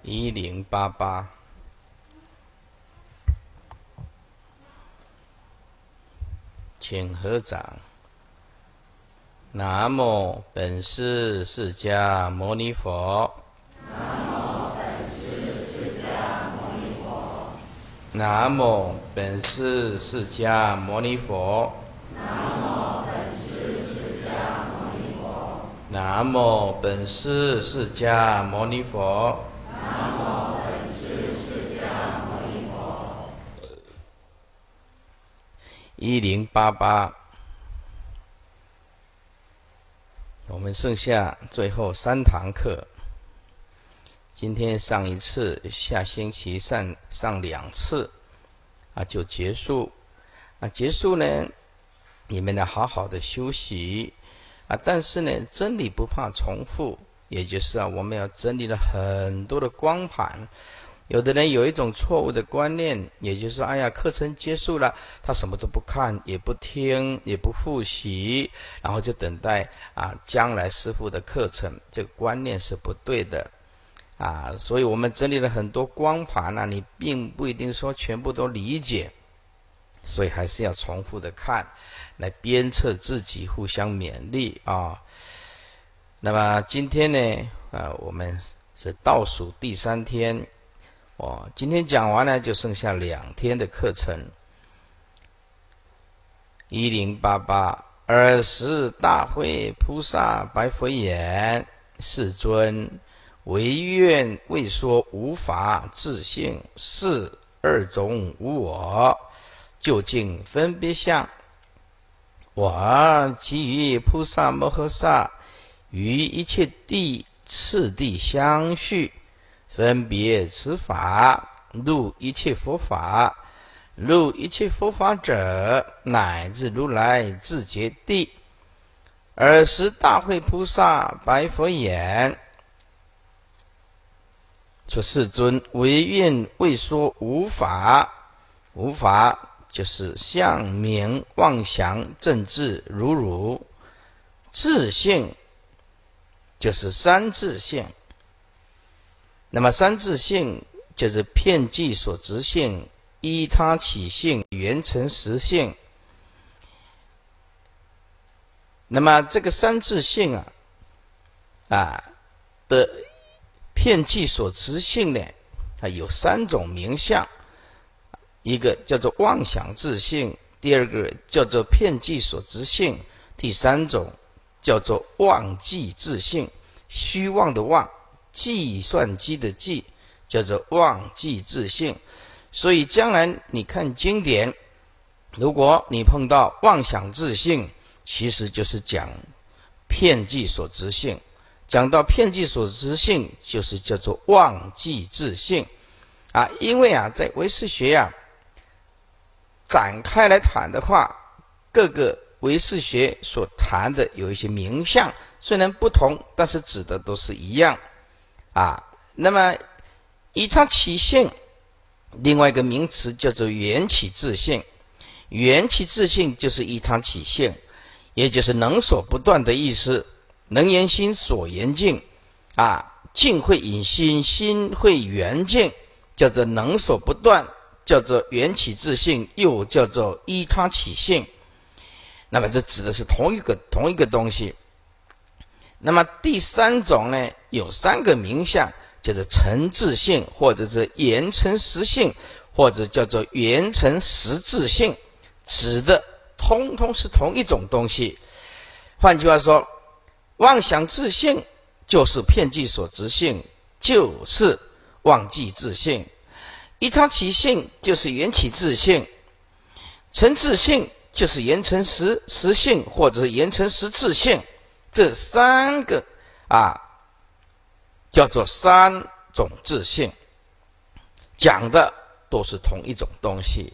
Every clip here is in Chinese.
1088，请合掌。南无本师释迦牟尼佛。南无本师释迦牟尼佛。南无本师释迦牟尼佛。1088，我们剩下最后3堂课，今天上1次，下星期上2次，就结束。结束呢，你们要好好的休息但是呢，真理不怕重复，也就是我们要整理了很多的光盘。有的人有一种错误的观念，也就是说，哎呀，课程结束了，他什么都不看，也不听，也不复习，然后就等待将来师父的课程，这个观念是不对的所以我们整理了很多光盘你并不一定说全部都理解，所以还是要重复的看，来鞭策自己，互相勉励那么今天呢我们是倒数第3天。今天讲完了，就剩下2天的课程。1088，20大会菩萨白佛言：世尊，唯愿未说无法自性，是2种无我，究竟分别相。我即于菩萨摩诃萨，于一切地次第相续，分别此法，入一切佛法，入一切佛法者，乃至如来自觉地。20大会菩萨白佛言：说世尊，唯愿未说无法。无法就是相名妄想正智如如，自性就是3自性。那么3自性就是遍计所执性、依他起性、缘成实性。那么这个3自性的遍计所执性呢有3种名相，一个叫做妄想自性，第2个叫做遍计所执性，第3种叫做妄计自性，虚妄的妄，计算机的计，叫做妄计自性。所以将来你看经典，如果你碰到妄想自性，其实就是讲遍计所执性。讲到遍计所执性，就是叫做妄计自性因为在唯识学展开来谈的话，各个唯识学所谈的有一些名相，虽然不同，但是指的都是一样那么依他起性，另外一个名词叫做缘起自性。缘起自性就是依他起性，也就是能所不断的意思。能言心，所言境境会引心，心会缘境，叫做能所不断，叫做缘起自性，又叫做依他起性。那么这指的是同一个东西。那么第3种呢，有3个名相，叫做成自性，或者是缘成实性，或者叫做缘成实自性，指的通通是同一种东西。换句话说，妄想自性就是遍计所执性，就是妄计自性；依他起性就是缘起自性；成自性就是缘成实性，或者是缘成实自性。这3个叫做3种自性，讲的都是同一种东西。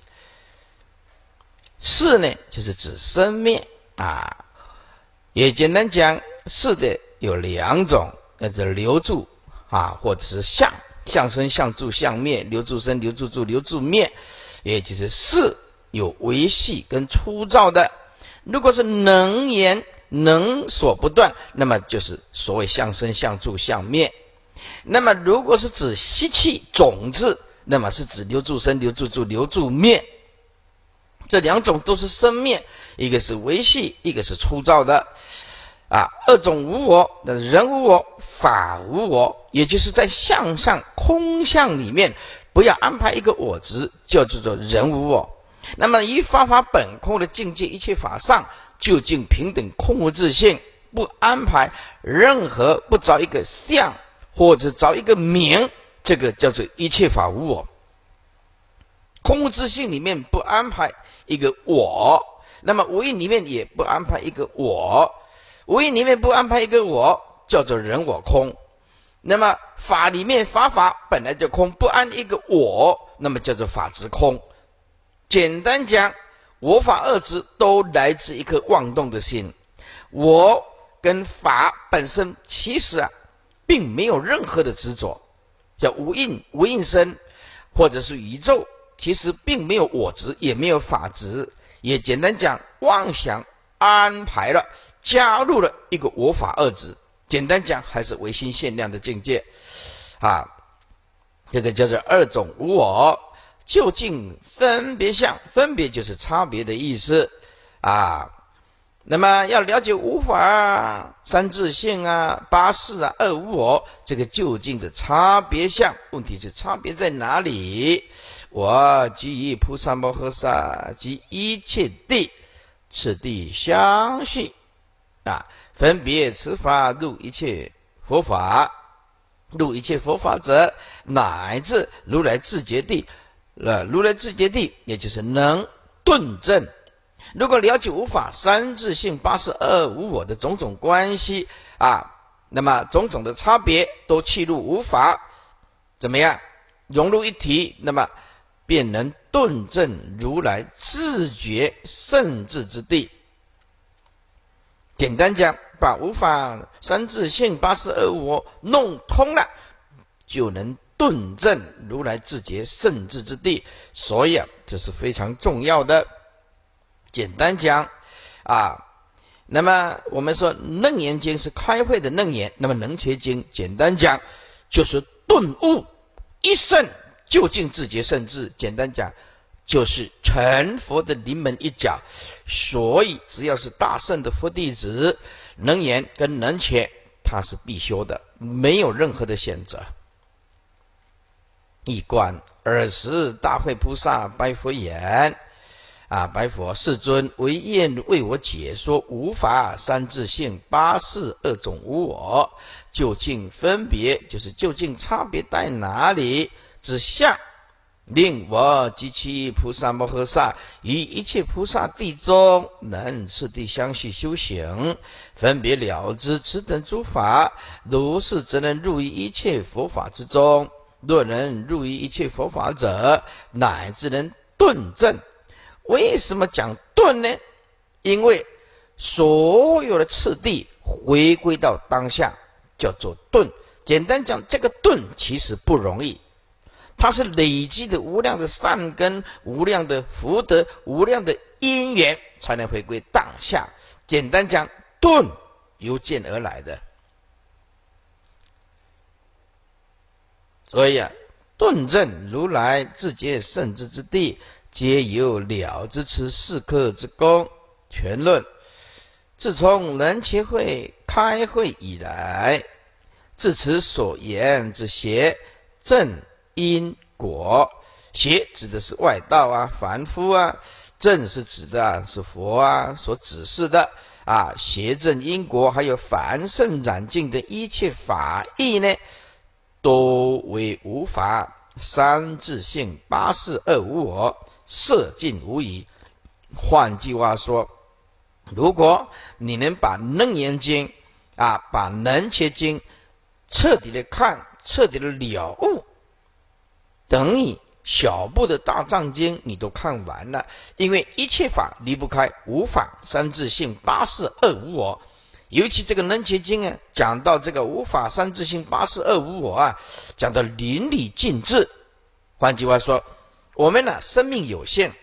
识呢，就是指生灭也简单讲，识的有2种，那是留住或者是相生、相住、相灭，留住生、留住住、留住灭，也就是识有维系跟粗糙的。如果是能言能所不断，那么就是所谓相生、相住、相灭。 那么如果是指吸气种子，那么是指留住生、留住住、留住灭，这两种都是生灭，一个是维系，一个是粗糙的二种无我，人无我，法无我，也就是在相上空相里面不要安排一个我执，就叫做人无我。那么以法法本空的境界，一切法上究竟平等空无自性，不安排任何，不找一个相或者找一个名，这个叫做一切法无我。空无自性里面不安排一个我，那么无因里面也不安排一个我，无因里面不安排一个我，叫做人我空。那么法里面法本来就空，不安一个我，那么叫做法执空。简单讲，我法二执都来自一颗妄动的心。我跟法本身其实并没有任何的执着，叫无印身或者是宇宙，其实并没有我执，也没有法执，也简单讲，妄想安排了，加入了一个我法二执。简单讲，还是唯心限量的境界这个叫做二种无我。究竟分别相，分别就是差别的意思那么要了解无法三自性八事二无我，这个究竟的差别相，问题是差别在哪里？我即菩萨摩诃萨及一切地，此地相续分别此法入一切佛法，入一切佛法者，乃至如来自觉地。如来自觉地也就是能顿证。如果了解无法三自性八事二无我的种种关系那么种种的差别都契入无法，怎么样融入一体，那么便能顿证如来自觉圣智之地。简单讲，把无法三自性八事二无我弄通了，就能顿证如来自觉圣智之地。所以这是非常重要的。简单讲那么我们说楞严经是开会的楞严，那么能切经简单讲就是顿悟一圣究竟自觉圣智，简单讲就是成佛的临门一脚。所以只要是大圣的佛弟子，能言跟能切他是必修的，没有任何的选择。一观尔时大慧菩萨白佛言白佛，世尊唯愿为我解说无法三自性八事二种无我，究竟分别就是究竟差别在哪里之相，令我及其菩萨摩诃萨于一切菩萨地中能次第相续修行，分别了知此等诸法，如是则能入于一切佛法之中。若能入于一切佛法者，乃至能顿证。为什么讲顿呢？因为所有的次第回归到当下，叫做顿。简单讲，这个顿其实不容易，它是累积的无量的善根、无量的福德、无量的因缘，才能回归当下。简单讲，顿由见而来的。所以顿证如来自觉圣智之地，皆有了知此四科之功。全论。自从人切会开会以来，至此所言之邪正因果，邪指的是外道凡夫正是指的是佛所指示的邪正因果，还有凡圣染净的一切法义呢，都为无法三自性八事二无我，摄尽无疑。换句话说，如果你能把楞严经把能切经彻底的看，彻底的了悟，等你小部的大藏经你都看完了，因为一切法离不开无法三自性八事二无我。尤其这个能切经讲到这个无法三自性八事二无我讲到淋漓尽致。换句话说，我们生命有限，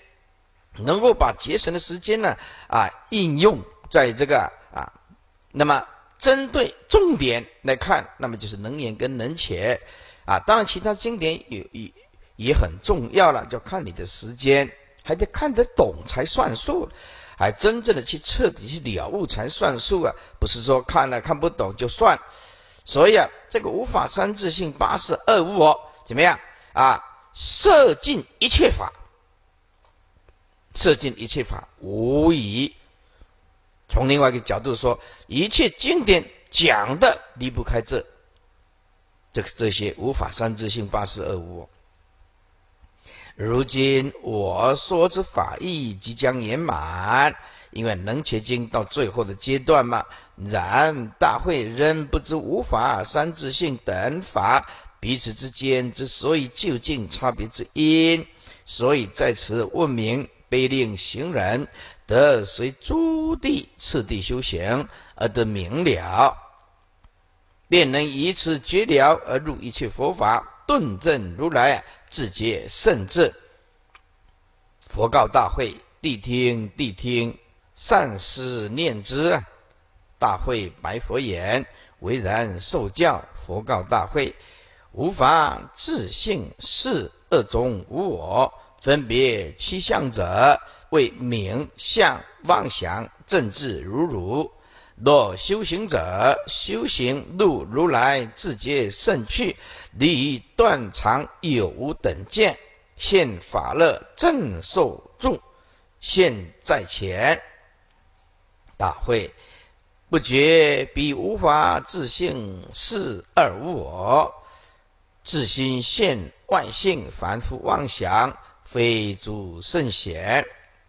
能够把节省的时间应用在这个那么针对重点来看，那么就是能言跟能且当然其他经典也很重要了，就看你的时间，还得看得懂才算数，还真正的去彻底去了悟才算数不是说看了看不懂就算。所以这个无法三自性八识二无我怎么样摄尽一切法，摄尽一切法无疑。从另外一个角度说，一切经典讲的离不开这些无法三自性八识二无我。如今我说之法义即将圆满，因为能切经到最后的阶段嘛。然大会仍不知无法三自性等法彼此之间之所以究竟差别之因，所以在此问明，悲令行人得随诸地次第修行而得明了，便能以此觉了而入一切佛法，顿证如来自觉甚至。佛告大会：谛听，谛听，善思念之。大会白佛言：唯然受教。佛告大会：无法自性是二种无我，分别七相者，为名相妄想正智如如。若修行者修行入如来自觉胜趣，离断常有无等见，现法乐正受助，现在前。大会不觉彼无法自性是二无我，自心现外性凡夫妄想，非诸圣贤。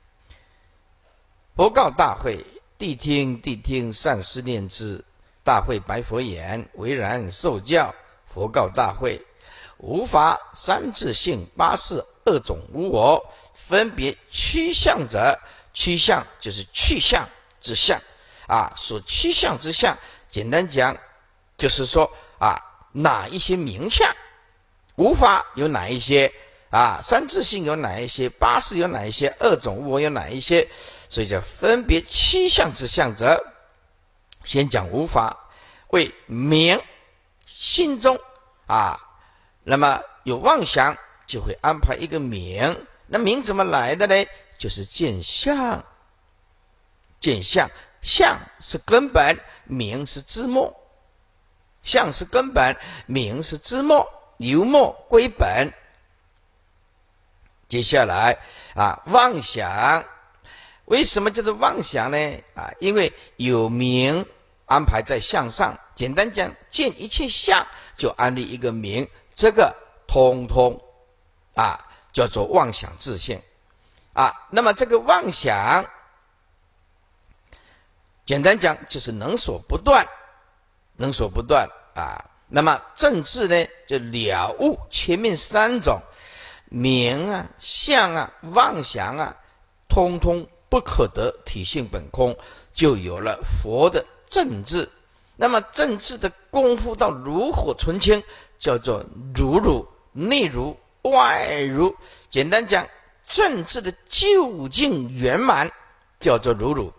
佛告大会：谛听，谛听，善思念之。大会白佛言：唯然受教。佛告大会：无法三自性八识二种无我，分别趋向者，趋向就是去向之相所趋向之相，简单讲就是说哪一些名相，无法有哪一些三自性有哪一些，八识有哪一些，二种无我有哪一些，所以叫分别七相之相者。先讲无法，为名心中那么有妄想，就会安排一个名。那名怎么来的呢？就是见相，见相，相是根本，名是枝末。相是根本，名是枝末，由末归本。接下来妄想，为什么叫做妄想呢？因为有名安排在相上，简单讲，见一切相就安立一个名，这个通通叫做妄想自性那么这个妄想，简单讲就是能所不断，能所不断那么正智呢，就了悟前面三种名相妄想通通不可得体性本空，就有了佛的正智。那么正智的功夫到炉火纯青，叫做如如，内如外如。简单讲，正智的究竟圆满叫做如如。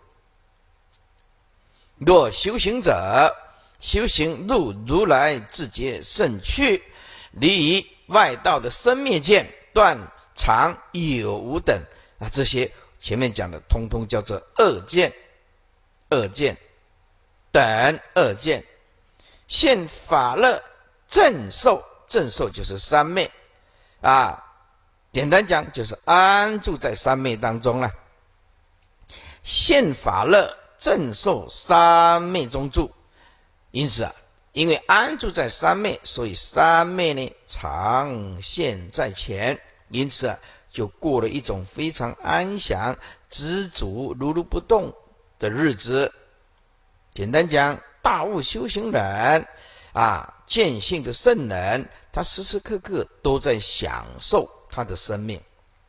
若修行者修行入如来自觉胜趣，离外道的生灭见、断常有无等这些前面讲的通通叫做二见，二见等二见，现法乐正受，正受就是三昧简单讲就是安住在三昧当中了。现法乐正受三昧中住，因此因为安住在三昧，所以三昧呢常现在前，因此就过了一种非常安详、知足、如如不动的日子。简单讲，大悟修行人见性的圣人，他时时刻刻都在享受他的生命，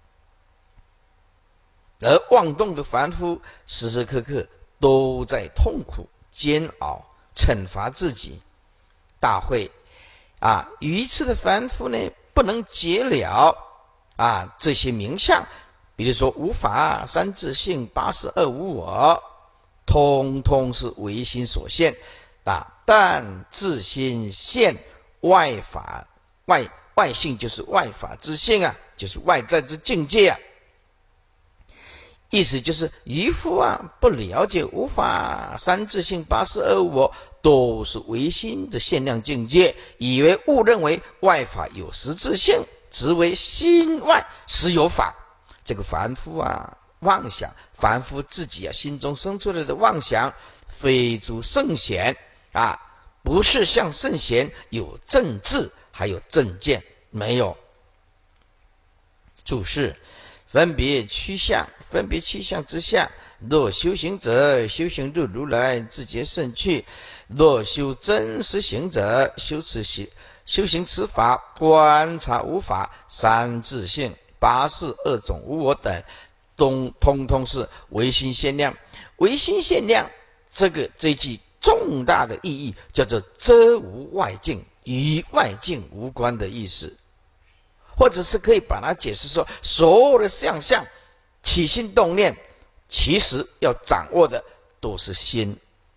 而妄动的凡夫时时刻刻都在痛苦煎熬，惩罚自己。大会愚痴的凡夫呢，不能解了这些名相，比如说无法三自性八识二无我，通通是唯心所现。 但自心现外法，外性就是外法之性啊，就是外在之境界啊。意思就是渔夫不了解无法三自性八事二无我，都是唯心的限量境界，误认为外法有实质性，只为心外实有法。这个凡夫妄想，凡夫自己心中生出来的妄想，非诸圣贤不是像圣贤有正智还有正见，没有。注释：分别趋向之下，若修行者修行入如来自觉圣趣，若修真实行者修行此法，观察无法三自性八事二种无我等，通通是唯心限量。唯心限量这一句重大的意义叫做遮无外境，与外境无关的意思，或者是可以把它解释说，所有的相起心动念，其实要掌握的都是心，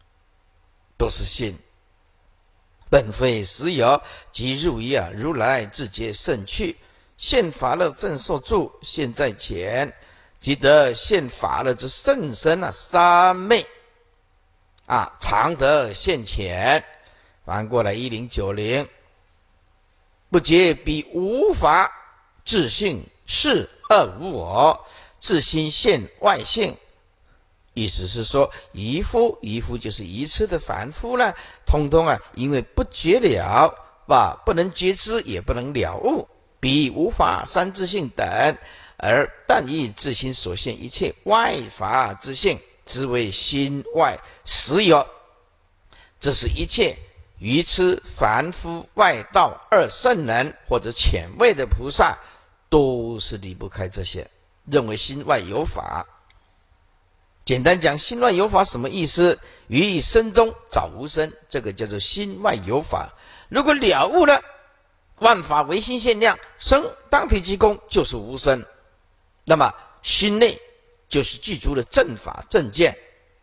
本非实有，即入于如来自觉圣趣，现法乐正受住，现在前，即得现法乐之甚深三昧常得现前。翻过来1090，不觉彼无法自性是二无我，自心现外性。意思是说，愚夫就是愚痴的凡夫呢，通通因为不觉了不能觉知，也不能了悟，彼无法三自性等，而但以自心所现一切外法之性，之为心外实有。这是一切愚痴凡夫外道二圣人或者浅位的菩萨，都是离不开这些，认为心外有法。简单讲，心外有法什么意思？于身中找无生，这个叫做心外有法。如果了悟了万法唯心限量，生当体即空，就是无生，那么心内就是具足了正法正见。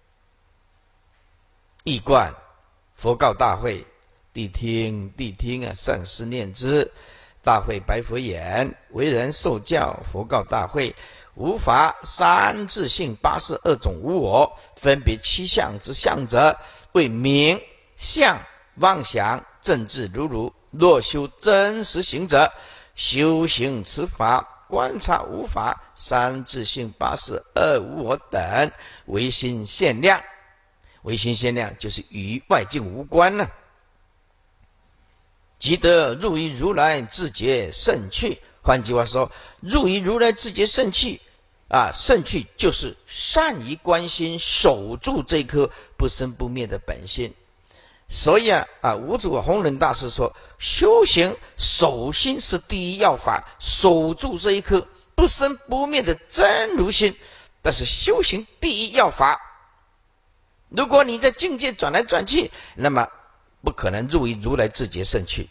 易观佛告大会：谛听善思念之。大会白佛言：为人受教，佛告大会：无法三自性八事二种无我，分别七相之相者，为名相妄想正智如。若修真实行者，修行此法，观察无法三自性八事二无我等，唯心限量。唯心限量就是与外境无关了。即得入于如来自觉圣趣。换句话说，入于如来自觉圣趣圣趣就是善于观心，守住这颗不生不灭的本心。所以五祖弘忍大师说，修行守心是第一要法，守住这一颗不生不灭的真如心。但是修行第一要法，如果你在境界转来转去，那么不可能入于如来自觉圣趣，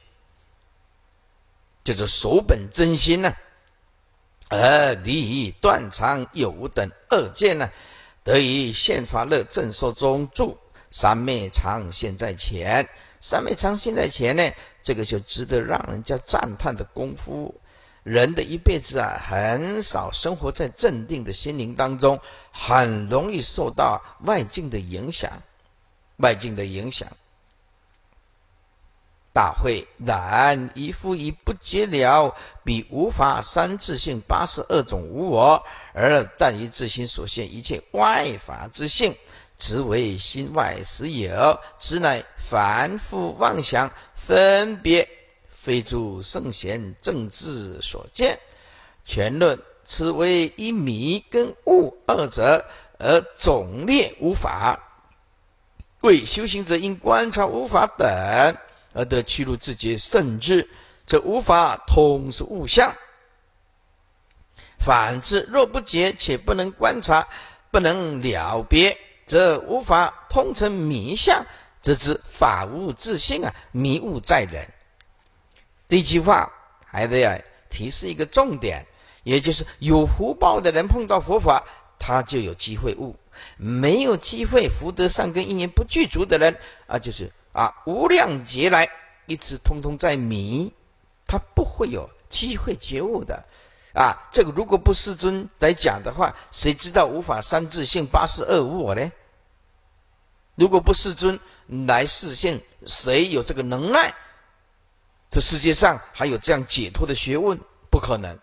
就是守本真心而离断肠有无等二见得以现法乐正受中住，三昧常现在前。三昧常现在前呢，这个就值得让人家赞叹的功夫。人的一辈子很少生活在镇定的心灵当中，很容易受到外境的影响。大会然一夫以不觉了彼无法三自性八事二种无我，而但以自心所现一切外法之性，直为心外实有，此乃凡夫妄想分别，非诸圣贤正智所见。全论此为一迷跟悟二者，而总列无法，为修行者因观察无法等而得去入自觉圣智。这无法通是物象，反之若不觉且不能观察，不能了别，则无法通成迷相，则知法无自性迷悟在人。这句话还得提示一个重点，也就是有福报的人碰到佛法，他就有机会悟；没有机会福德善根因缘不具足的人就是无量劫来一直通通在迷，他不会有机会觉悟的。这个如果不世尊来讲的话，谁知道无法三自性82无我呢？如果不世尊来示现，谁有这个能耐？这世界上还有这样解脱的学问？不可能。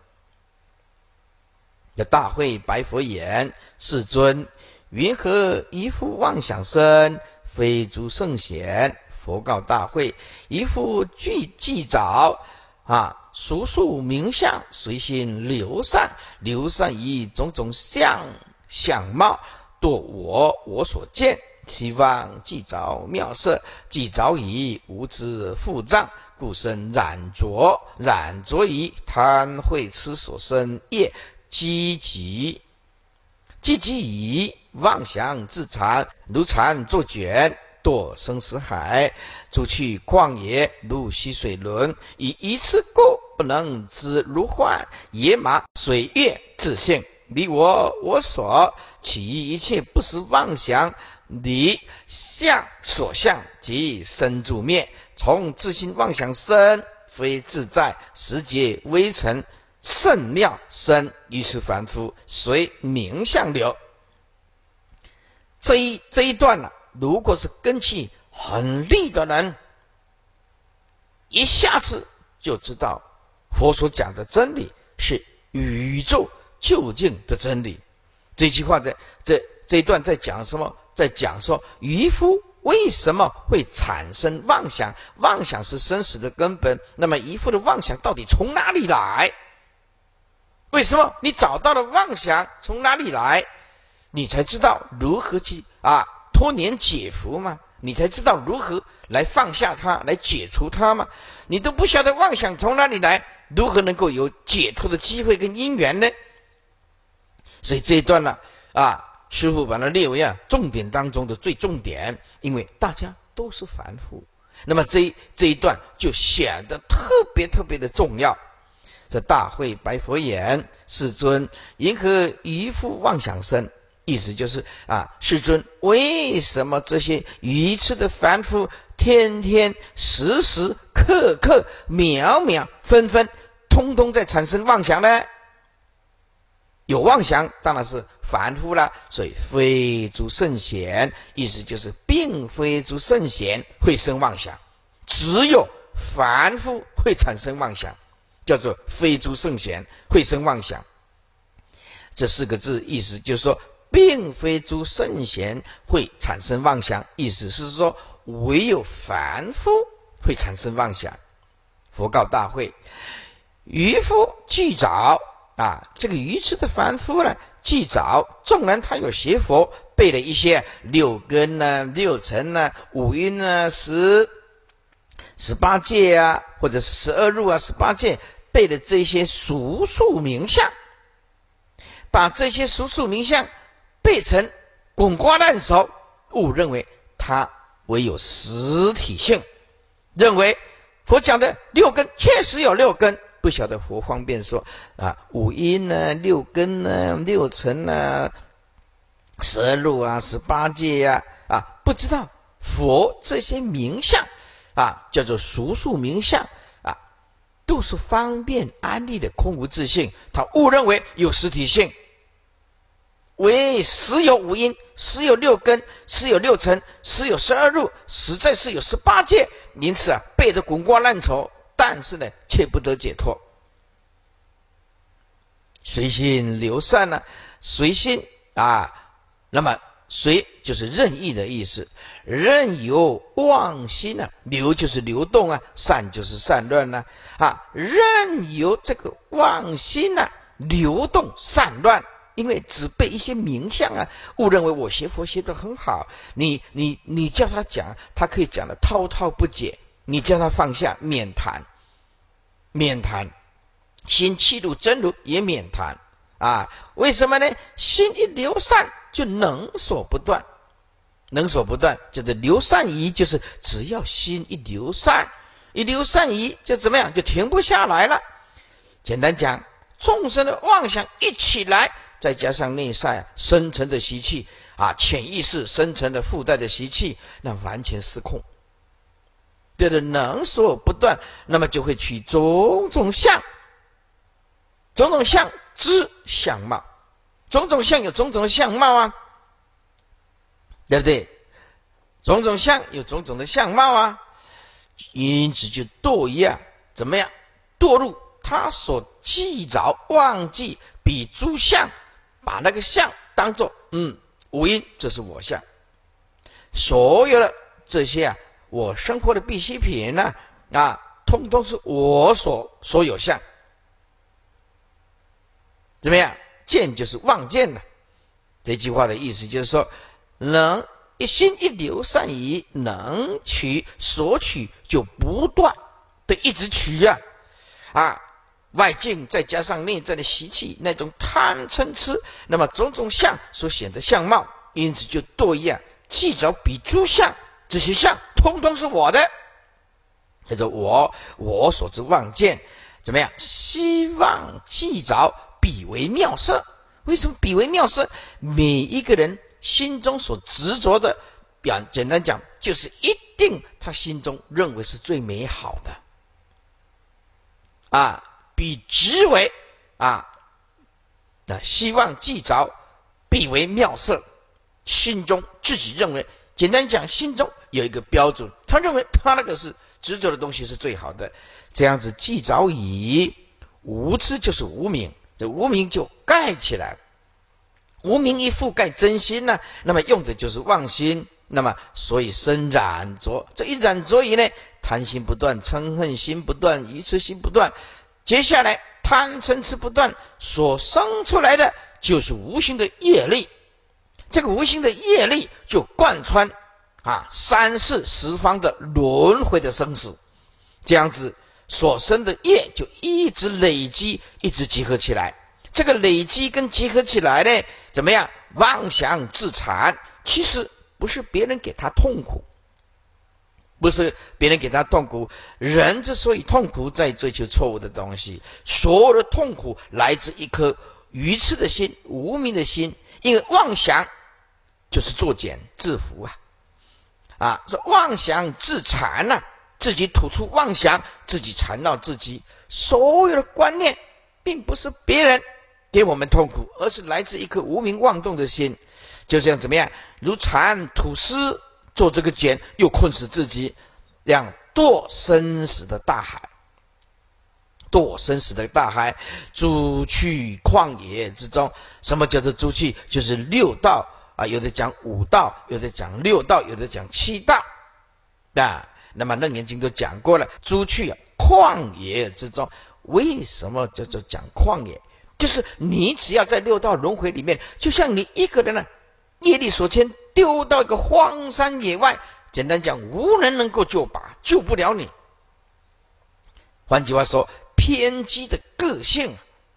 大会白佛言：世尊，云何一复妄想生，非诸圣贤？佛告大会：一复具早熟数名相，随心流散，流散以种种相貌，堕我所见，希望既着妙色，既着以无知覆障，故生染着，染着以贪恚痴所生业，积集以妄想自残，如蝉作卷，堕生死海，出去旷野，如溪水轮，以一次过不能知如幻，野马水月自性，离我所，起一切不实妄想，离相所相，即生住灭，从自心妄想生，非自在，时节微尘，甚妙生，于是凡夫随名相流。这一段如果是根气很利的人，一下子就知道佛所讲的真理是宇宙究竟的真理。这句话这一段在讲什么？在讲说渔夫为什么会产生妄想？妄想是生死的根本。那么渔夫的妄想到底从哪里来？为什么你找到了妄想从哪里来？你才知道如何去脱年解福嘛，你才知道如何来放下它，来解除它嘛。你都不晓得妄想从哪里来，如何能够有解脱的机会跟因缘呢？所以这一段师父把它列为重点当中的最重点，因为大家都是凡夫，那么这一段就显得特别的重要。这大会白佛言：世尊，因何渔夫妄想生？意思就是世尊，为什么这些愚痴的凡夫天天时时刻刻秒秒分分通通在产生妄想呢？有妄想当然是凡夫了，所以非诸圣贤，意思就是并非诸圣贤会生妄想，只有凡夫会产生妄想，叫做非诸圣贤会生妄想。这4个字意思就是说，并非诸圣贤会产生妄想，意思是说唯有凡夫会产生妄想。佛告大会：渔夫具早这个愚痴的凡夫呢，具早，纵然他有学佛，背了一些6根6尘5阴18戒或者是12入18戒，背的这些俗数名相，把这些俗数名相背成滚瓜烂熟，误认为他唯有实体性，认为佛讲的6根确实有6根，不晓得佛方便说5阴6根6尘12入18戒不知道佛这些名相叫做俗数名相都是方便安立的空无自性，他误认为有实体性，为实有5阴，实有6根，实有6尘，实有12入，实在是有18戒，因此背得滚瓜烂熟，但是呢却不得解脱。随心流散随心那么随就是任意的意思，任由妄心流就是流动散就是散乱任由这个妄心流动散乱，因为只背一些名相误认为我学佛学得很好，你叫他讲，他可以讲得滔滔不绝，你叫他放下，免谈，心气入真如也免谈为什么呢？心一流散就能所不断，就是流散疑，就是只要心一流散疑就怎么样，就停不下来了。简单讲，众生的妄想一起来，再加上内在深层的习气潜意识深层的附带的习气，那完全失控， 对的能所不断，那么就会取种种相，种种相之相貌，种种相有种种的相貌啊，对不对？种种相有种种的相貌啊，因此就堕于怎么样？堕入他所记着忘记比诸相，把那个相当作无因，这是我相。所有的这些我生活的必需品呢通通是我所有相。怎么样？见就是妄见了。这句话的意思就是说，能一心一流善于能取所取，就不断的一直取外境再加上内在的习气，那种贪嗔痴，那么种种相所显的相貌，因此就堕于记着比诸相，这些相通通是我的，叫做我所知妄见。怎么样？希望记着彼为妙色。为什么彼为妙色？每一个人心中所执着的，简单讲，就是一定他心中认为是最美好的彼执为希望记着彼为妙色，心中自己认为，简单讲，心中有一个标准，他认为他那个是执着的东西是最好的，这样子记着以无知就是无明，这无明就盖起来，无明一覆盖真心呢，那么用的就是妄心，那么所以生染着，这一染着以内，贪心不断，嗔恨心不断，愚痴心不断，接下来贪嗔痴不断，所生出来的就是无形的业力，这个无形的业力就贯穿三世十方的轮回的生死，这样子所生的业就一直累积，一直集合起来。这个累积跟集合起来呢，怎么样？妄想自残，其实不是别人给他痛苦，不是别人给他痛苦，人之所以痛苦，在追求错误的东西，所有的痛苦来自一颗愚痴的心，无明的心，因为妄想就是作茧自缚说妄想自残自己吐出妄想，自己缠绕自己，所有的观念并不是别人给我们痛苦，而是来自一颗无明妄动的心，就这样怎么样？如蚕吐丝，做这个茧，又困死自己，这样堕生死的大海，堕生死的大海，诸去旷野之中。什么叫做诸去？就是六道有的讲五道，有的讲六道，有的讲七道那么楞严经都讲过了，诸去旷野之中。为什么叫做讲旷野？就是你只要在六道轮回里面，就像你一个人业力所牵，丢到一个荒山野外，简单讲，无人能够救拔，救不了你。换句话说，偏激的个性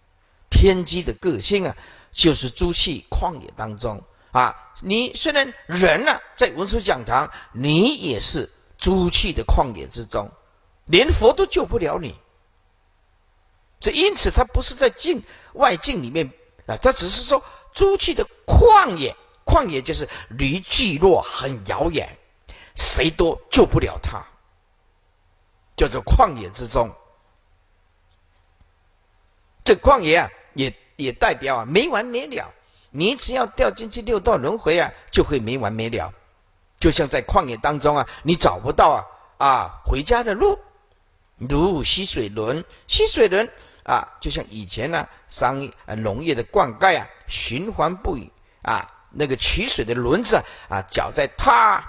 就是诸去旷野当中你虽然人在文殊讲堂，你也是诸去的旷野之中，连佛都救不了你。这因此他不是在外境里面他只是说诸去的旷野，旷野就是离聚落很遥远，谁都救不了他，叫做旷野之中。这旷野也代表没完没了，你只要掉进去六道轮回就会没完没了。就像在旷野当中你找不到回家的路，如溪水轮，溪水轮就像以前农业的灌溉循环不已那个取水的轮子搅在它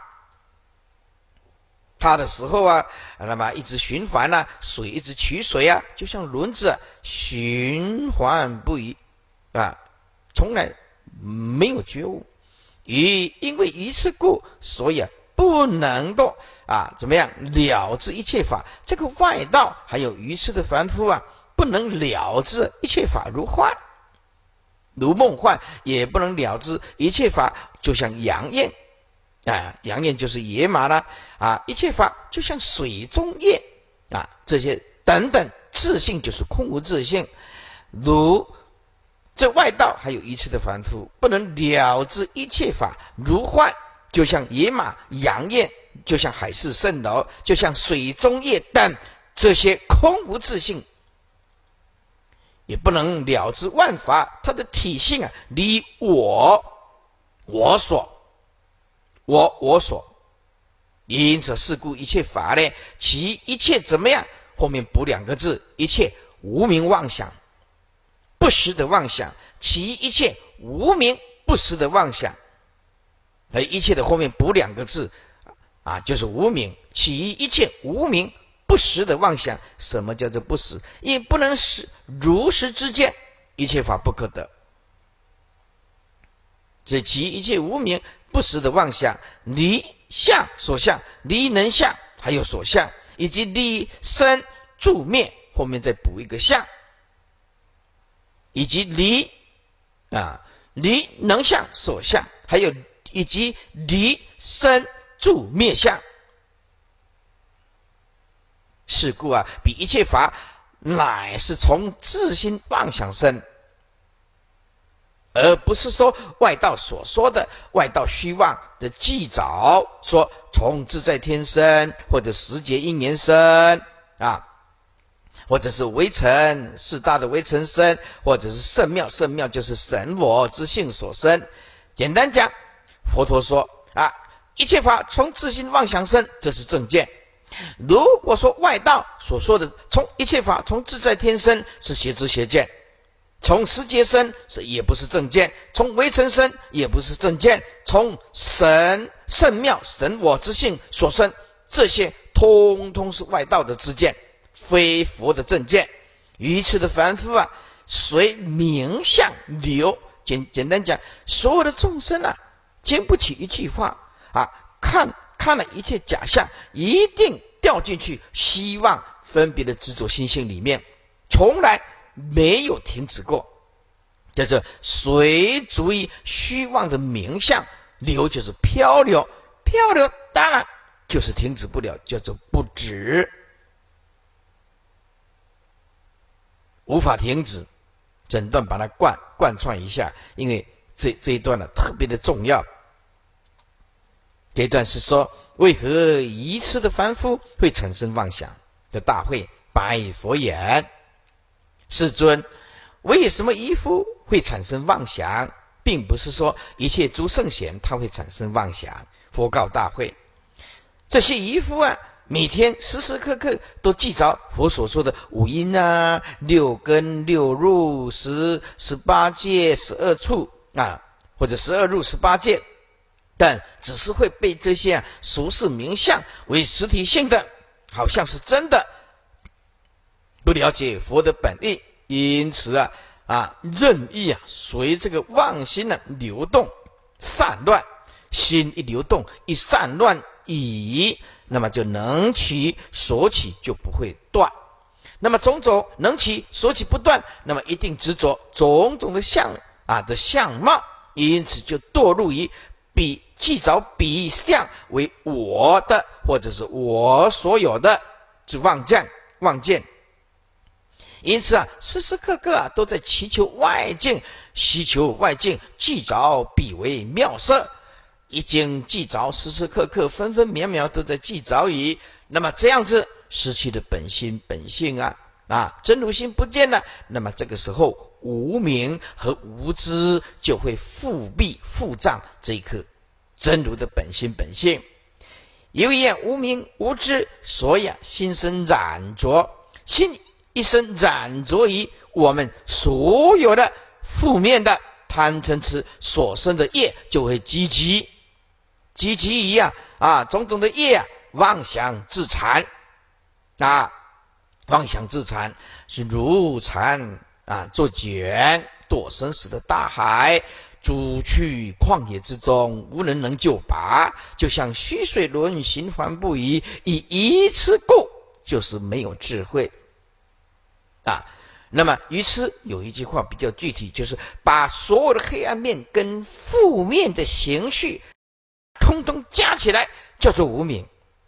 的时候那么一直循环水一直取水就像轮子循环不已从来没有觉悟。因为愚痴故，所以不能够怎么样了知一切法。这个外道还有愚痴的凡夫不能了知一切法如幻如梦幻，也不能了知一切法就像阳焰阳焰就是野马了一切法就像水中焰这些等等，自性就是空无自性。如这外道还有愚痴的凡夫，不能了知一切法如幻，就像野马阳焰就像海市蜃楼，就像水中月等这些空无自性，也不能了知万法它的体性离我所，因此是故一切法呢，其一切怎么样？后面补2个字，一切无明妄想，不实的妄想，其一切无明不实的妄想，而一切的后面补2个字就是无明，其一切无明不实的妄想。什么叫做不实？也不能使如实之见，一切法不可得。所以其一切无明不实的妄想，离相所相，离能相，还有所相，以及离生住灭，后面再补一个相，以及离能相所相，还有以及离生住灭相。是故彼一切法乃是从自心妄想生，而不是说外道所说的外道虚妄的计找，说从自在天生，或者时节因缘生或者是微尘四大的微尘生，或者是圣妙，圣妙就是神我之性所生。简单讲，佛陀说一切法从自心妄想生，这是正见。如果说外道所说的从一切法从自在天生，是邪知邪见。从时节生也不是正见，从微尘生也不是正见，从神圣妙神我之性所生，这些通通是外道的知见，非佛的正见。愚痴的凡夫随名相流。简单讲，所有的众生经不起一句话看了一切假象，一定掉进去希望分别的执着心性里面，从来没有停止过。叫做随逐于虚妄的名相流，就是漂流。漂流当然就是停止不了，叫做不止，无法停止。整段把它贯穿一下，因为这一段特别的重要。这一段是说，为何愚痴的凡夫会产生妄想？的大会白佛言：世尊，为什么愚夫会产生妄想？并不是说一切诸圣贤他会产生妄想。佛告大会，这些愚夫每天时时刻刻都记着佛所说的五音六根六入18界12处或者12入18界，但只是会被这些俗世名相为实体性的，好像是真的，不了解佛的本意，因此任意随这个妄心流动散乱。心一流动一散乱那么就能起所起就不会断。那么种种能起所起不断，那么一定执着种种的相貌，因此就堕入于既找彼相为我的，或者是我所有的之妄见。因此时时刻刻都在祈求外境，希求外境，既找彼为妙色。一经既着，时时刻刻分分秒秒都在既着于，那么这样子失去了本性真如心不见了，那么这个时候无明和无知就会复障这一颗真如的本性。由于无明无知，所以心生染着，心一生染着于我们所有的负面的贪嗔痴所生的业，就会积集一样种种的业妄想自残妄想自残是如蚕作茧，堕生死的大海，逐去旷野之中，无人能救拔。就像虚水轮循环不已，以一次故，就是没有智慧那么于此有一句话比较具体，就是把所有的黑暗面跟负面的情绪通通加起来，叫做无明。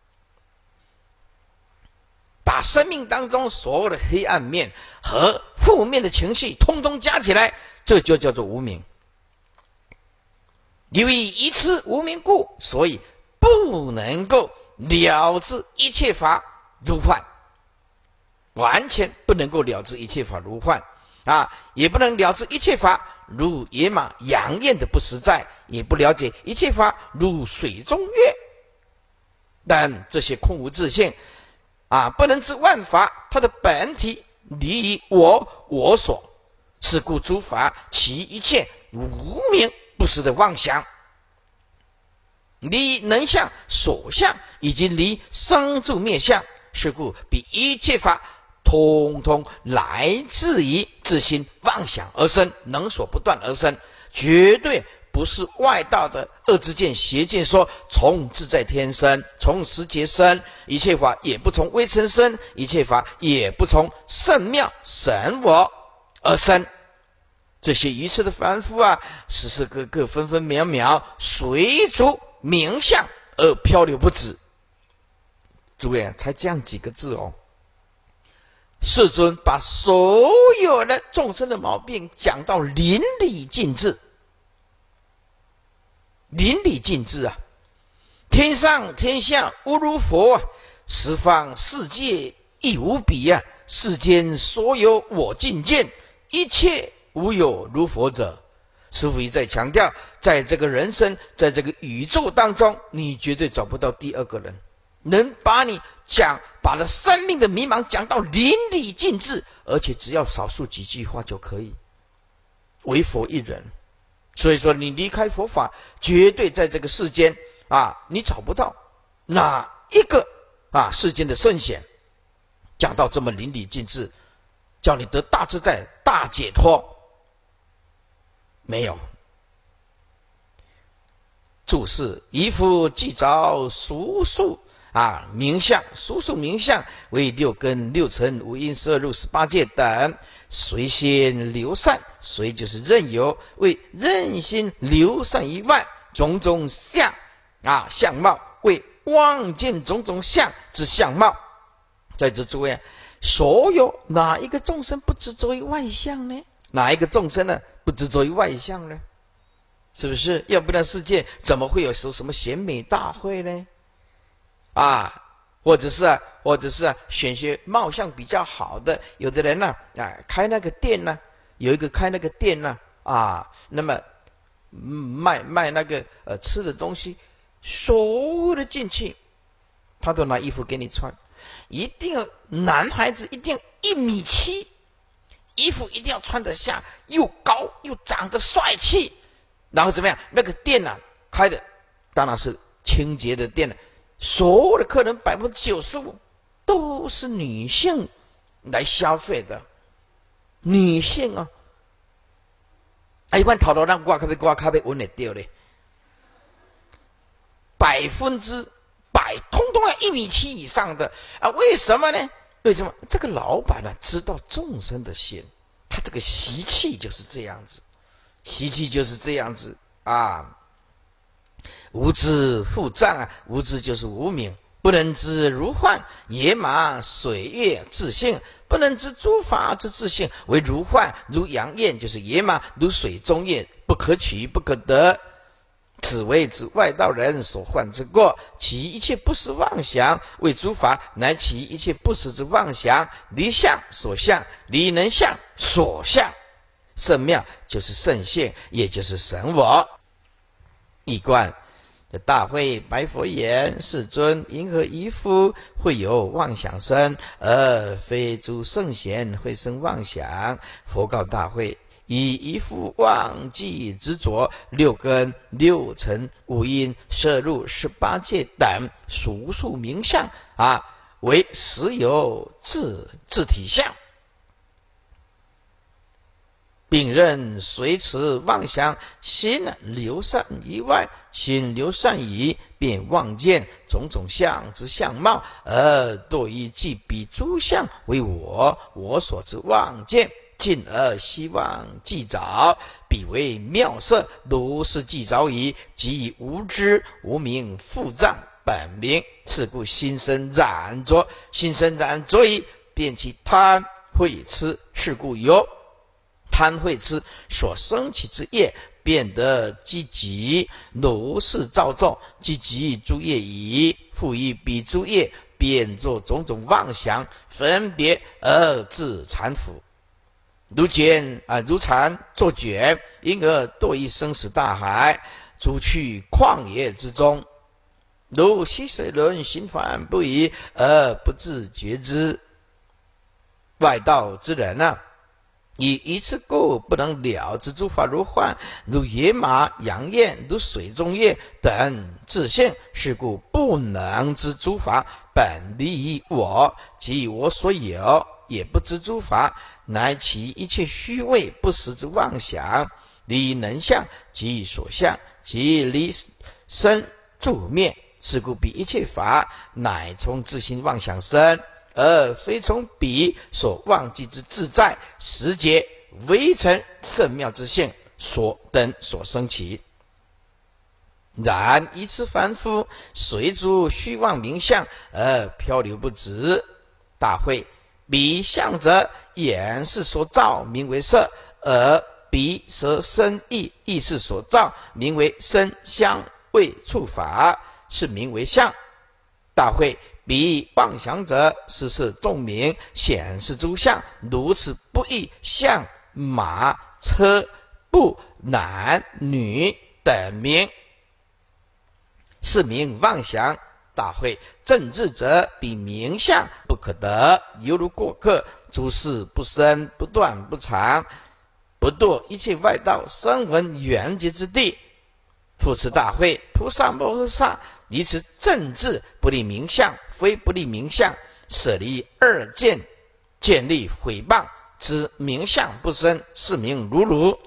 把生命当中所有的黑暗面和负面的情绪通通加起来，这就叫做无明。由于一次无明故，所以不不能够了知一切法如幻，完全不能够了知一切法如幻啊，也不能了知一切法如野马杨艳的不实在，也不了解一切法如水中月。但这些空无自性啊，不能知万法它的本体离于我所，是故诸法其一切无明不实的妄想，离能相所相，以及离生住灭相，是故比一切法通通来自于自心妄想而生，能所不断而生，绝对不是外道的恶知见邪见说从自在天生，从实节生，一切法也不从微尘生，一切法也不从圣妙神我而生。这些愚痴的凡夫啊，时时刻刻分分秒秒随逐名相而漂流不止。诸位啊，才这样几个字哦，世尊把所有的众生的毛病讲到淋漓尽致，淋漓尽致啊！天上天下无如佛啊，十方世界亦无比啊！世间所有我尽见，一切无有如佛者。师父一再强调，在这个人生，在这个宇宙当中，你绝对找不到第二个人能把你把这生命的迷茫讲到淋漓尽致，而且只要少数几句话就可以，唯佛一人。所以说，你离开佛法，绝对在这个世间啊，你找不到哪一个啊世间的圣贤讲到这么淋漓尽致，叫你得大自在、大解脱，没有。注释：一夫既着俗数啊名相，俗数名相为六根、六尘、五阴、十二入、18界等，随心流散，随就是任由，为任心流散以外，种种相啊相貌，为望见种种相之相貌。在这诸位，所有哪一个众生不执着于外相呢？哪一个众生呢不执着于外相呢？是不是？要不然世界怎么会有什么选美大会呢？啊，或者是选些貌相比较好的，有的人呢开那个店呢，有一个开那个店呢那么卖那个吃的东西，所有的进去，他都拿衣服给你穿，一定男孩子一定1.7米，衣服一定要穿得下，又高又长得帅气，然后怎么样？那个店呢开的当然是清洁的店了。所有的客人95%都是女性来消费的，女性啊，一般头头让挂咖啡稳得掉嘞，100%通通要1.7米以上的啊！为什么呢？为什么？这个老板呢知道众生的心，他这个习气就是这样子，习气就是这样子啊。无知复障啊，无知就是无明，不能知如幻，野马水月自性，不能知诸法之自性为如幻，如杨焰就是野马，如水中月，不可取不可得。此为指外道人所患之过，其一切不实妄想，为诸法乃其一切不实之妄想，离相所相，离能相所相。圣妙就是圣性，也就是神我。一观大会白佛言：世尊，因何一夫会有妄想生，而非诸圣贤会生妄想？佛告大会：以一夫妄计执着六根、六尘、五阴、摄入、18界等俗数名相为实有自体相，并认随此妄想心流散以外，心流散矣，便望见种种相之相貌，而堕于即彼诸相为我所之望见，进而希望既着，彼为妙色，如是既着矣，即以无知无明覆障本名，是故心生染着，心生染着矣，便其贪恚痴，是故有贪恚痴所生起之业， 变得积极，如是造作，积极诸业矣。复以彼诸业变作种种妄想，分别而自缠缚，如蝉作茧，因而堕于生死大海，逐去旷野之中，如溪水轮循环不已而不自觉之。外道之人以一次故不能了知诸法如幻，如野马、羊燕，如水中月等自性，是故不能知诸法本离于我，即我所有，也不知诸法乃其一切虚伪不实之妄想，离能相即所相，即离生住灭。是故彼一切法乃从自心妄想生，而非从彼所忘记之自在实节微尘圣妙之性所生起。然一次凡夫随诸虚妄名相而漂流不止。大会，彼相者眼识所造，名为色；而彼舌身意识所造，名为声香味触法，是名为相。大会，彼妄想者实是众名，显示诸相，如此不异相、马、车、布、男、女等名，是名妄想。大会，正智者彼名相不可得，犹如过客，诸事不生不断不长，不堕一切外道声闻缘觉之地。复次大会，菩萨摩诃萨以此正智不立名相，非不立名相，舍离二见，建立毁谤之名相不生，是名如如。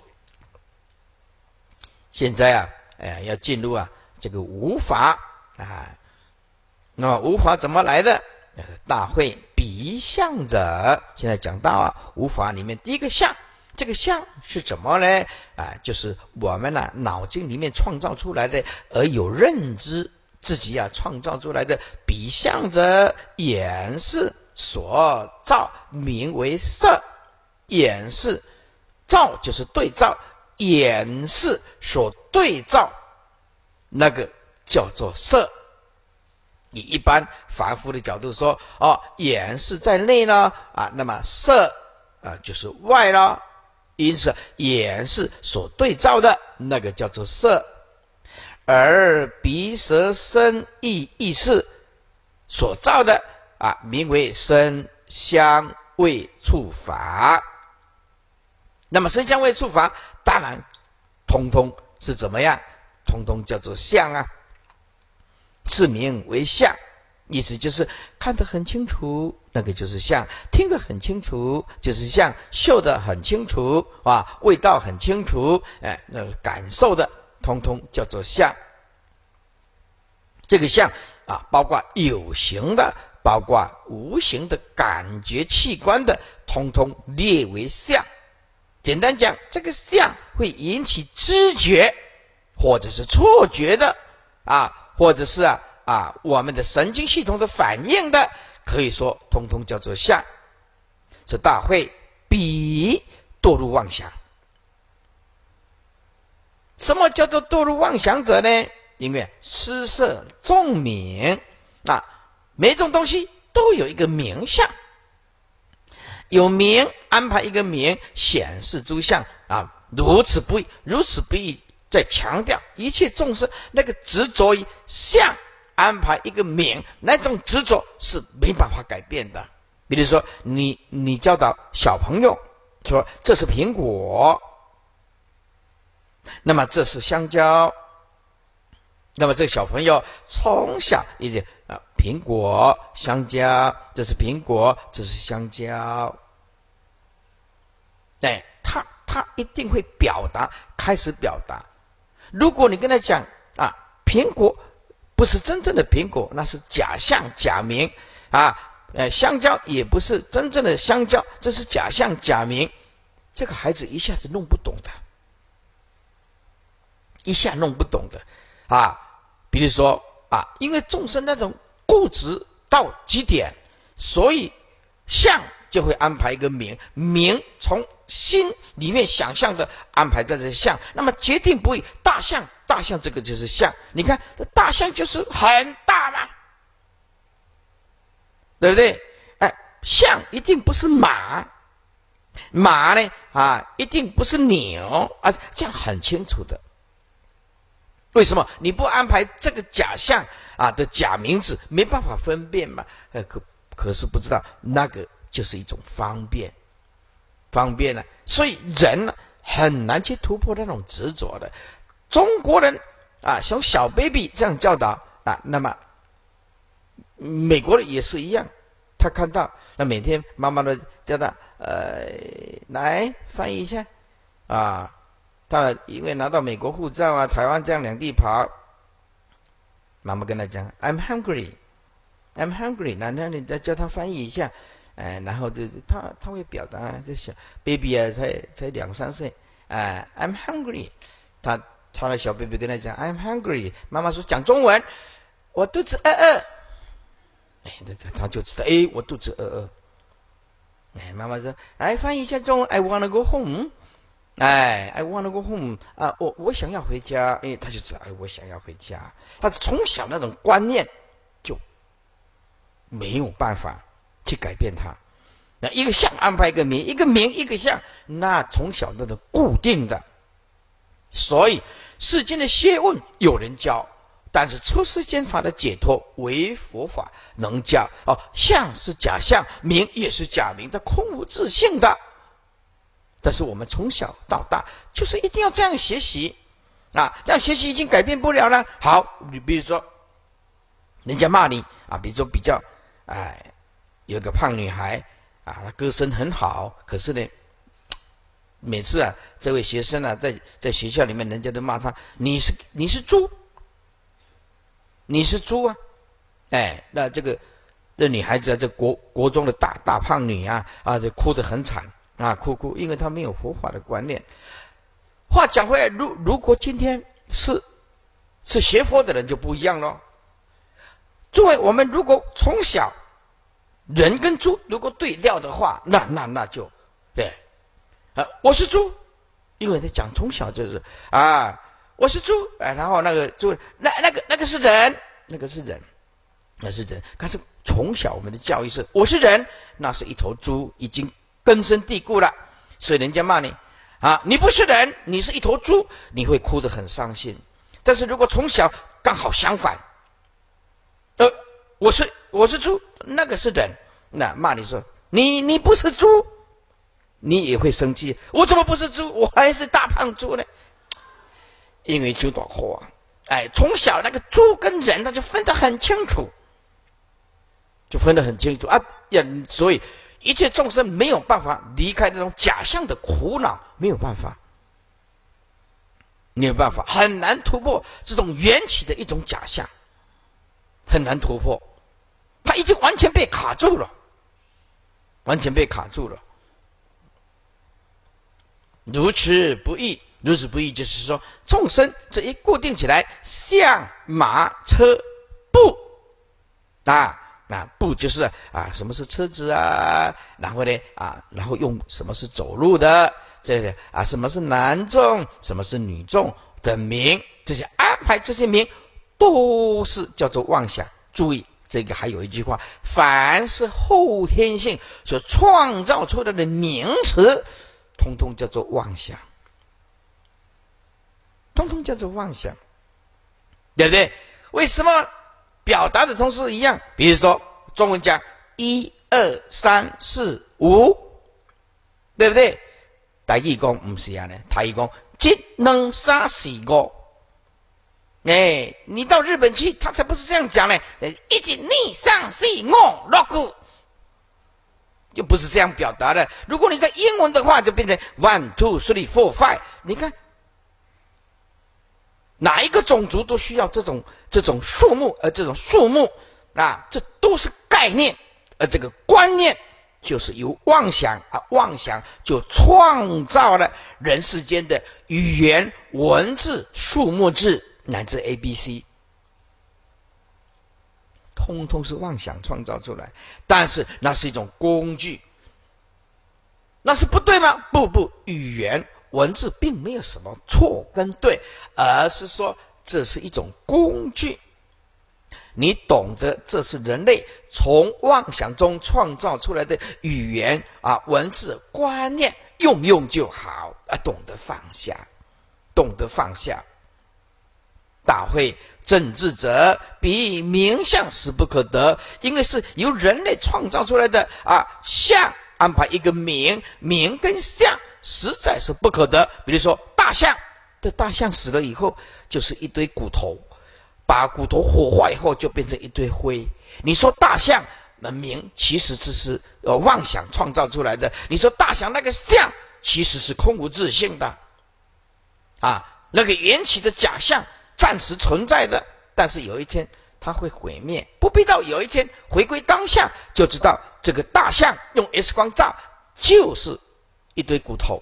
现在要进入这个无法那么无法怎么来的？大会，彼相者，现在讲到无法里面第一个相，这个相是怎么呢？就是我们脑筋里面创造出来的，而有认知自己创造出来的。彼相者，眼识所造，名为色。眼识造就是对照，眼识所对照，那个叫做色。以一般凡夫的角度说，眼是在内呢，那么色就是外了。因此眼是所对照的，那个叫做色。而鼻舌身意识所造的名为声香味触法。那么声香味触法当然通通是怎么样？通通叫做相是名为相。意思就是看得很清楚，那个就是相；听得很清楚，就是相；嗅得很清楚味道很清楚，那感受的通通叫做相。这个相包括有形的，包括无形的感觉器官的，通通列为相。简单讲，这个相会引起知觉或者是错觉的或者是我们的神经系统的反应的，可以说通通叫做相。这大会，彼堕入妄想。什么叫做堕入妄想者呢？因为施设众名每种东西都有一个名相，有名安排一个名，显示诸相如此不异，如此不异。在强调一切众生那个执着于相，安排一个名，那种执着是没办法改变的。比如说你教导小朋友说这是苹果，那么这是香蕉，那么这个小朋友从小一直苹果香蕉，这是苹果，这是香蕉，他一定会开始表达。如果你跟他讲苹果不是真正的苹果，那是假象假名香蕉也不是真正的香蕉，这是假象假名，这个孩子一下子弄不懂的，比如说因为众生那种固执到极点，所以相就会安排一个名，名从心里面想象的安排在这相，那么决定不会大象，大象这个就是相。你看大象就是很大嘛，对不对？哎，象一定不是马，马呢一定不是牛啊，这样很清楚的。为什么你不安排这个假象的假名字，没办法分辨嘛？可是不知道那个就是一种方便，方便呢，所以人呢很难去突破那种执着的。中国人从小 baby 这样教导那么美国人也是一样，他看到那每天妈妈都叫他来翻译一下他因为拿到美国护照台湾这样两地跑，妈妈跟他讲 I'm hungry，I'm hungry， 那你再叫他翻译一下，然后他会表达，这小 baby 才2-3岁，I'm hungry， 他的小 baby 跟他讲 I'm hungry， 妈妈说讲中文，我肚子饿，他就知道我肚子饿，妈妈说来翻译一下中文 I wanna go home。I wanna go home 我想要回家，他就知道我想要回家。他从小那种观念就没有办法去改变他。那一个相安排一个名，一个名一个相，那从小那种固定的。所以世间的学问有人教，但是出世间法的解脱唯佛法能教。相是假相，名也是假名，它空无自性的。但是我们从小到大就是一定要这样学习这样学习已经改变不了了。好，你比如说人家骂你比如说比较有个胖女孩她歌声很好，可是呢每次这位学生在学校里面人家都骂他，你是猪，你是猪那这女孩子这国中的大胖女就哭得很惨哭，因为他没有佛法的观念。话讲回来，如果今天是学佛的人就不一样了。诸位，我们如果从小人跟猪如果对调的话，那就对我是猪，因为他讲从小就是我是猪然后那个猪那个是人，那是人。但是从小我们的教育是我是人，那是一头猪，已经根深蒂固了，所以人家骂你你不是人，你是一头猪，你会哭得很伤心。但是如果从小刚好相反，我是猪，那个是人，那骂你说你不是猪，你也会生气。我怎么不是猪？我还是大胖猪呢？因为猪大口从小那个猪跟人他就分得很清楚，所以一切众生没有办法离开那种假象的苦恼，没有办法，很难突破这种缘起的一种假象，很难突破，他已经完全被卡住了，如此不易就是说，众生这一固定起来，象马车步步就是什么是车子然后呢然后用什么是走路的，这些什么是男众，什么是女众的名，这些安排这些名都是叫做妄想。注意这个还有一句话，凡是后天性所创造出来的名词，通通叫做妄想，对不对？为什么表达的同时一样？比如说中文讲1、2、3、4、5，对不对？台语讲不是这样的，台语讲1、2、3、4、5。你到日本去，他才不是这样讲呢。1、2、3、4、5、6，又不是这样表达的。如果你在英文的话，就变成1、2、3、4、5。你看，哪一个种族都需要这种数目，这种数目这都是概念，这个观念就是由妄想妄想就创造了人世间的语言、文字、数目字乃至 ABC， 通通是妄想创造出来。但是那是一种工具， 那是不对吗？不，语言文字并没有什么错跟对，而是说这是一种工具。你懂得这是人类从妄想中创造出来的语言文字观念，用就好懂得放下，懂得放下。大会正智者，彼名相实不可得，因为是由人类创造出来的相，安排一个名跟相实在是不可得。比如说大象，这大象死了以后就是一堆骨头，把骨头火化以后就变成一堆灰。你说大象的名其实只是妄想创造出来的，你说大象那个相其实是空无自性的那个缘起的假象暂时存在的，但是有一天它会毁灭，不必到有一天回归当下就知道这个大象用 X 光照就是一堆骨头。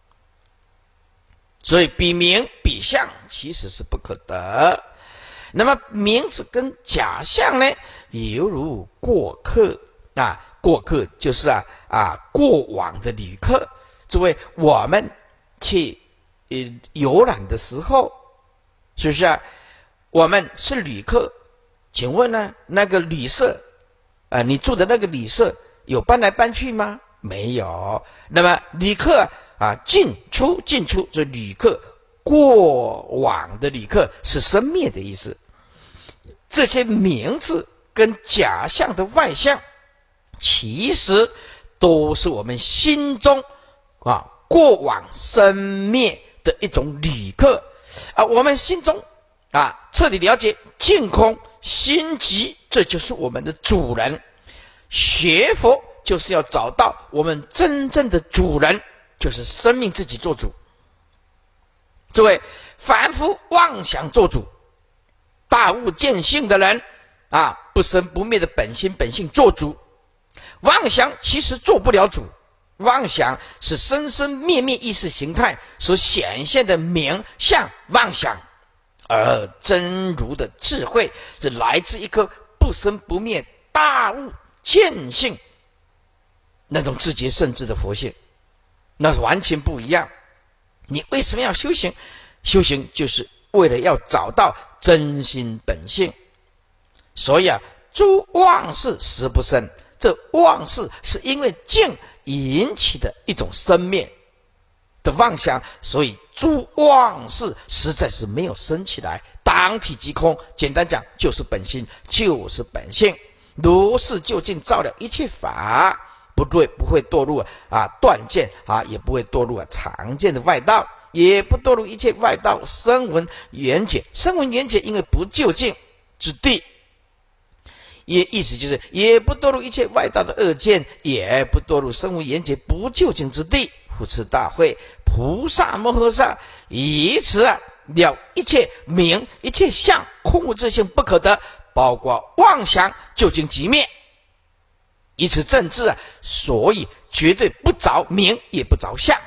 所以比名比相其实是不可得。那么名字跟假象呢，犹如过客过客就是过往的旅客。诸位，我们去游览的时候，是不是我们是旅客？请问呢，那个旅社你住的那个旅社有搬来搬去吗？没有。那么旅客进出，这旅客过往的旅客是生灭的意思。这些名字跟假象的外象，其实都是我们心中过往生灭的一种旅客我们心中彻底了解净空心即，这就是我们的主人。学佛就是要找到我们真正的主人，就是生命自己做主。诸位，凡夫妄想做主，大悟见性的人不生不灭的本性做主。妄想其实做不了主，妄想是生生灭灭意识形态所显现的名相妄想，而真如的智慧是来自一颗不生不灭大悟见性那种自觉圣智的佛性，那完全不一样。你为什么要修行？修行就是为了要找到真心本性。所以诸妄事实不生，这妄事是因为境引起的一种生灭的妄想，所以诸妄事实在是没有生起来，当体即空。简单讲就是本心，就是本性。如是究竟照了一切法，不会堕入断见也不会堕入常见的外道，也不堕入一切外道声闻缘觉。声闻缘觉因为不究竟之地，意思就是也不堕入一切外道的恶见，也不堕入声闻缘觉不究竟之地。复次大会，菩萨摩诃萨以此了一切名一切相空无自性不可得，包括妄想究竟即灭，以此正智所以绝对不着名也不着相。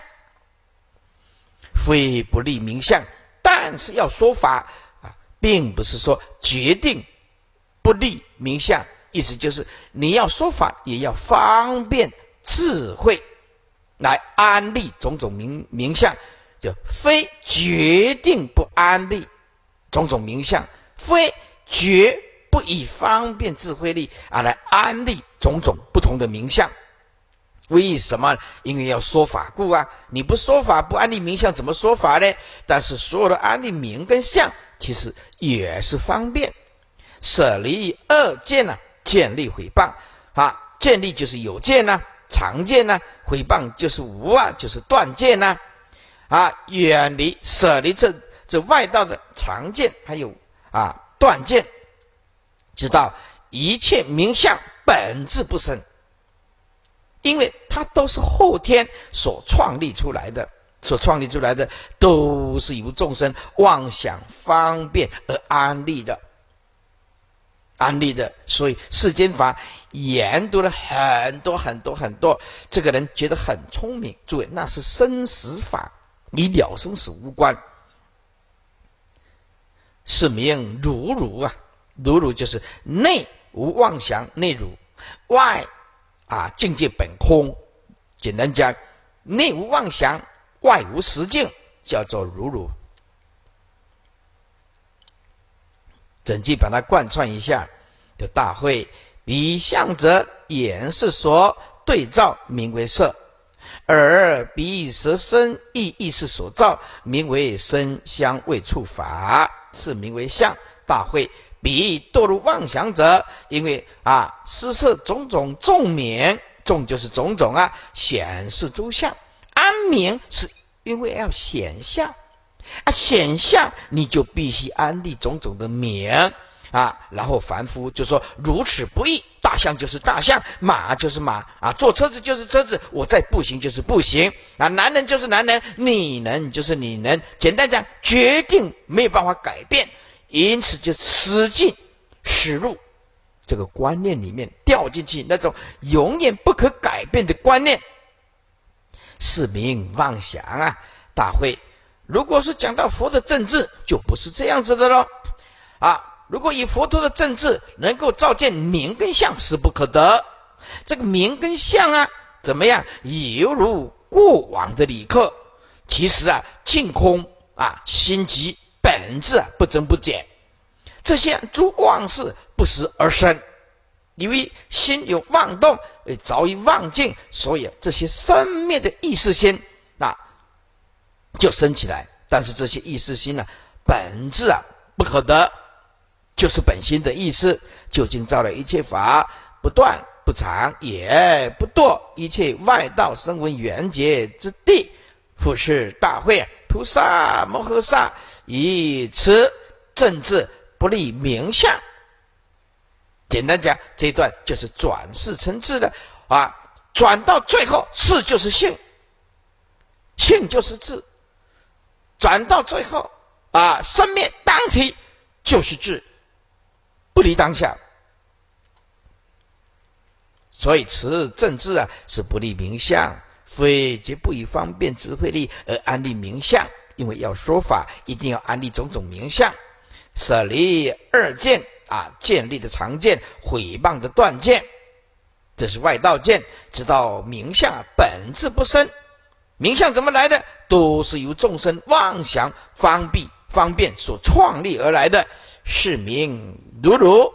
非不立名相，但是要说法并不是说决定不立名相，意思就是你要说法也要方便智慧来安立种种名相，就非决定不安立种种名相，非绝不以方便智慧力来安立种种不同的名相。为什么？因为要说法故你不说法不安立名相怎么说法呢？但是所有的安立名跟相其实也是方便。舍离二见见立毁谤见立就是有见常见毁谤就是无就是断见远离舍离这外道的常见还有断见，知道一切名相本质不生，因为它都是后天所创立出来的，都是由众生妄想方便而安立的。所以世间法研读了很多，这个人觉得很聪明。诸位，那是生死法，与了生死无关，是名如如就是内无妄想内如，外境界本空。简单讲内无妄想，外无实境，叫做如如。整句把它贯穿一下，就大会彼相者，眼是所对照，名为色；而彼色身意是所照，名为身香味触法，是名为相。大会彼堕入妄想者，因为施设种种众名，众就是种种显示诸相。安名是因为要显相显相你就必须安立种种的名然后凡夫就说如此不易，大象就是大象，马就是马坐车子就是车子，我再步行就是步行男人就是男人，女人就是女人。简单讲，决定没有办法改变，因此就使进使入这个观念里面，掉进去那种永远不可改变的观念，是名妄想大会如果是讲到佛的政治，就不是这样子的咯如果以佛陀的政治能够照见名跟相，是不可得。这个名跟相怎么样？犹如过往的旅客，其实净空心即本质不增不减。这些诸妄事不时而生，由于心有妄动，早已妄境，所以这些生灭的意识心就生起来。但是这些意识心本质不可得，就是本心的意思，究竟造了一切法，不断不长也不堕，一切外道声闻缘觉之地。复是大会菩萨摩诃萨以此政治不立名相。简单讲，这一段就是转世成智的转到最后，智就是性，性就是智，转到最后生灭当体就是智，不离当下。所以此政治是不立名相，非皆不以方便智慧力而安立名相，因为要说法一定要安立种种名相，舍离二见见立的常见，毁谤的断见，这是外道见。知道名相本质不生，名相怎么来的？都是由众生妄想方便所创立而来的，是名如如。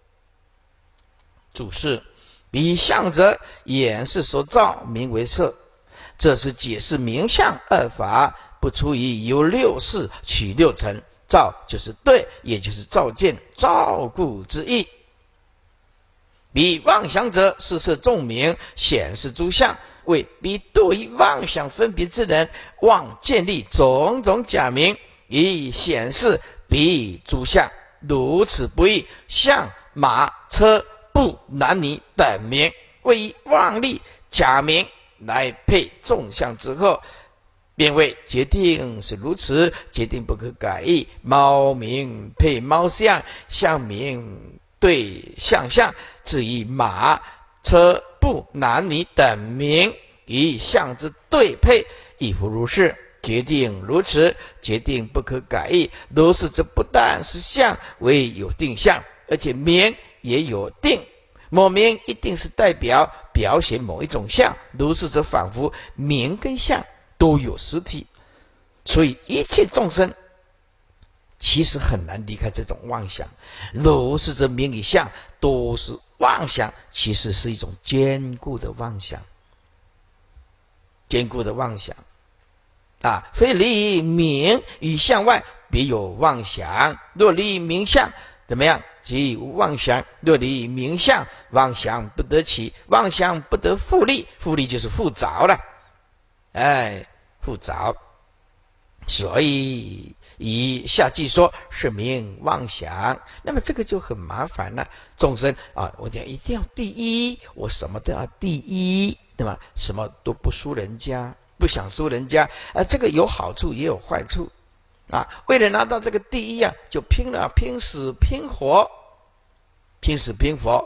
注释：彼相者，眼是所照，名为色。这是解释名相二法不出于由六事取六尘，照就是对，也就是照见照顾之意。彼妄想者，施设众名，显示诸相，为彼堕于妄想分别之人，妄建立种种假名，以显示彼诸相。如此不异，象、马、车、步、男女等名，为以妄立假名来配众相之后，便为决定是如此，决定不可改易。猫名配猫相，相名对相相，至于马、车、步、男女等名，以相之对配，亦复如是。决定如此，决定不可改易。如是则不但是相为有定相，而且名也有定。某名一定是代表表现某一种相，如是则仿佛名跟相都有实体。所以一切众生其实很难离开这种妄想。如是则名与相都是妄想，其实是一种坚固的妄想，坚固的妄想非离名与相外，别有妄想。若离名相，怎么样？即无妄想。若离名相，妄想不得起，妄想不得复利，复利就是复着了，复着。所以以下句说是名妄想，那么这个就很麻烦了。众生我一定要第一，我什么都要第一，对吧？什么都不输人家，不想输人家这个有好处也有坏处为了拿到这个第一就拼了，拼死拼活，拼死拼活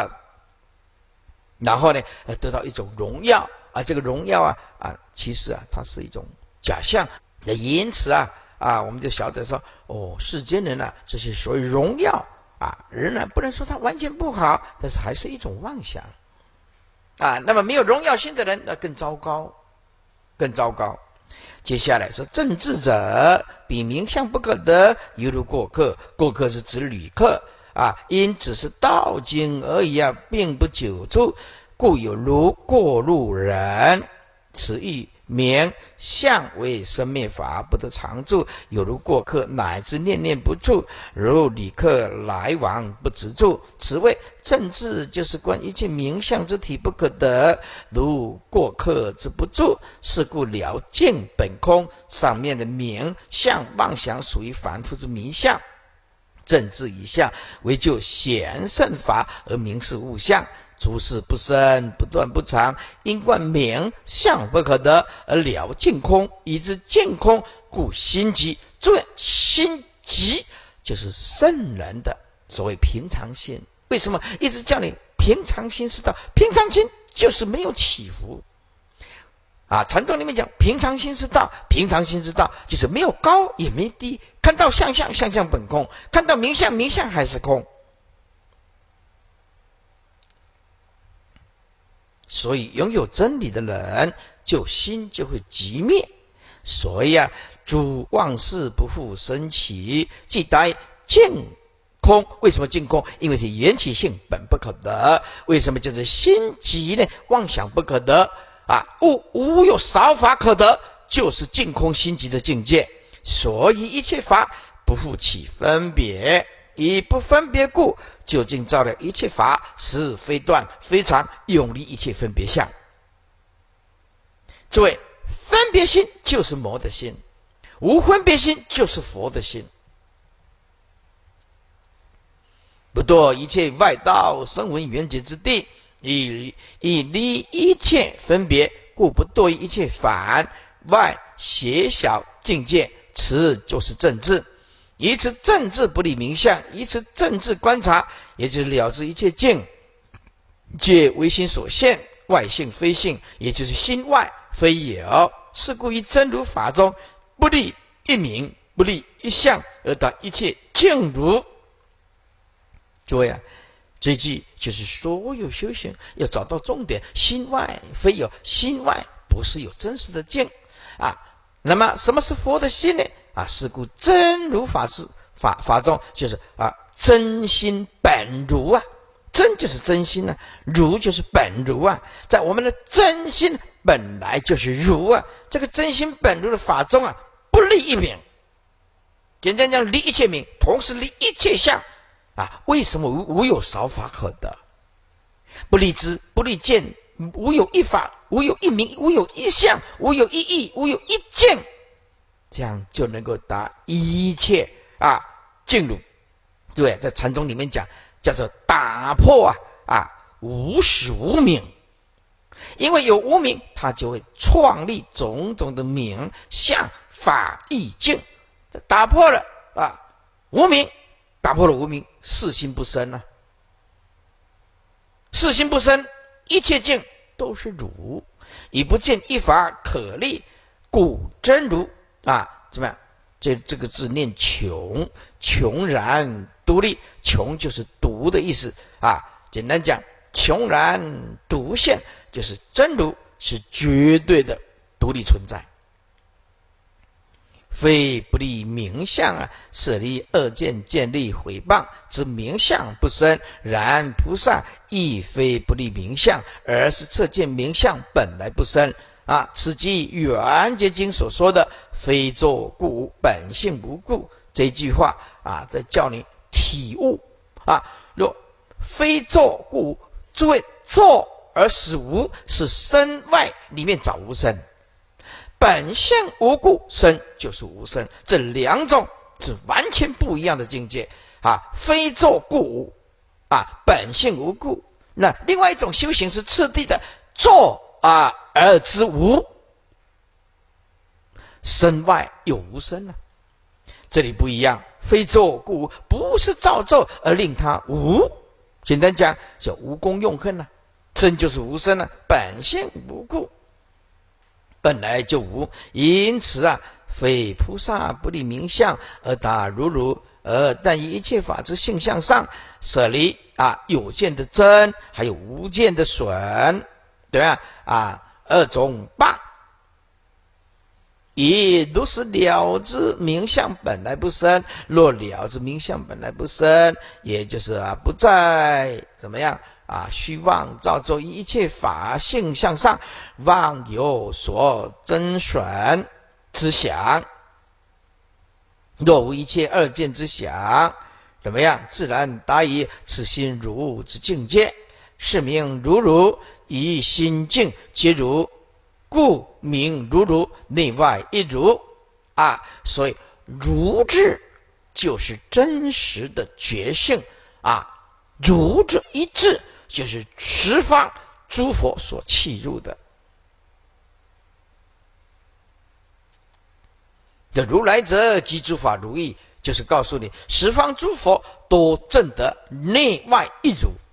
然后呢得到一种荣耀这个荣耀其实它是一种假象。因此我们就晓得说世间人这些所谓荣耀仍然不能说它完全不好，但是还是一种妄想那么没有荣耀心的人那更糟糕更糟糕。接下来说政治者，彼名相不可得，犹如过客。过客是指旅客啊，因只是道经而已啊，并不久住，故有如过路人。此意名相为生灭法，不得常住，有如过客，乃至念念不住，如旅客来往不止住。此谓政治，就是观一切名相之体不可得，如过客之不住。是故了尽本空，上面的名相妄想属于凡夫之迷相。政治以下为就显圣法而明示物相，诸事不生，不断不长，因观名相不可得，而了尽空，以知尽空，故心急。注意，心急就是圣人的所谓平常心。为什么一直叫你平常心是道？平常心就是没有起伏啊！禅宗里面讲平常心是道，平常心是道就是没有高也没低，看到相相，相相本空，看到名相，名相还是空。所以拥有真理的人，就心就会寂灭。所以啊，诸妄事不复生起，即待尽空。为什么尽空？因为是缘起性本不可得。为什么就是心急呢？妄想不可得啊，无有少法可得，就是尽空心急的境界。所以一切法不复起分别，以不分别故，究竟照了一切法，是非断非常，永离一切分别相。诸位，分别心就是魔的心，无分别心就是佛的心。不堕一切外道声闻缘觉之地，以离一切分别，故不堕一切反外邪小境界。此就是正智。以此正智不离名相，以此正智观察，也就是了知一切境皆唯心所现，外性非性，也就是心外非有。是故于真如法中，不立一名，不立一相，而达一切境如。诸位啊，这一句就是所有修行要找到重点，心外非有，心外不是有真实的境啊。那么什么是佛的心呢？啊，是故真如法中就是啊，真心本如啊，真就是真心啊，如就是本如啊，在我们的真心本来就是如啊，这个真心本如的法中啊，不立一名，简单讲离一切名，同时离一切相啊。为什么无有少法可得？不立知，不立见，无有一法，无有一名，无有一相，无有一义，无有一见，这样就能够达一切啊净土。对，在禅宗里面讲叫做打破无始无明。因为有无明，它就会创立种种的名相法意境，打破了无明，打破了无明，四心不生啊。四心不生，一切境都是如，已不见一法可立，故真如怎么样？这个字念穷，穷然独立，穷就是独的意思啊。简单讲，穷然独现，就是真如是绝对的独立存在，非不立名相舍离二见见立毁谤之名相不生。然菩萨亦非不立名相，而是测见名相本来不生此即圆觉经所说的非作故无，本性无故。这句话在叫你体悟若非作故无，诸位，作而使无，是身外里面找无生，本性无故，生就是无生，这两种是完全不一样的境界非作故无本性无故。那另外一种修行是次第的，作而知无，身外有无生这里不一样，非作故无，不是造作而令它无。简单讲，叫无功用恨真就是无生本性无故，本来就无。因此非菩萨不立名相而达如，但以一切法之性相上舍离有见的真，还有无见的损，对吧？二种罢以如是了知名相本来不生，若了知名相本来不生，也就是不在怎么样虚妄造作一切法性相上，妄有所增损之想。若无一切二见之想，怎么样？自然达以此心如之境界，是名如如，以心境皆如，故名如如，内外一如所以如字就是真实的觉性如这一字就是十方诸佛所契入的。的如来者，即诸法如意，就是告诉你十方诸佛都证得内外一如。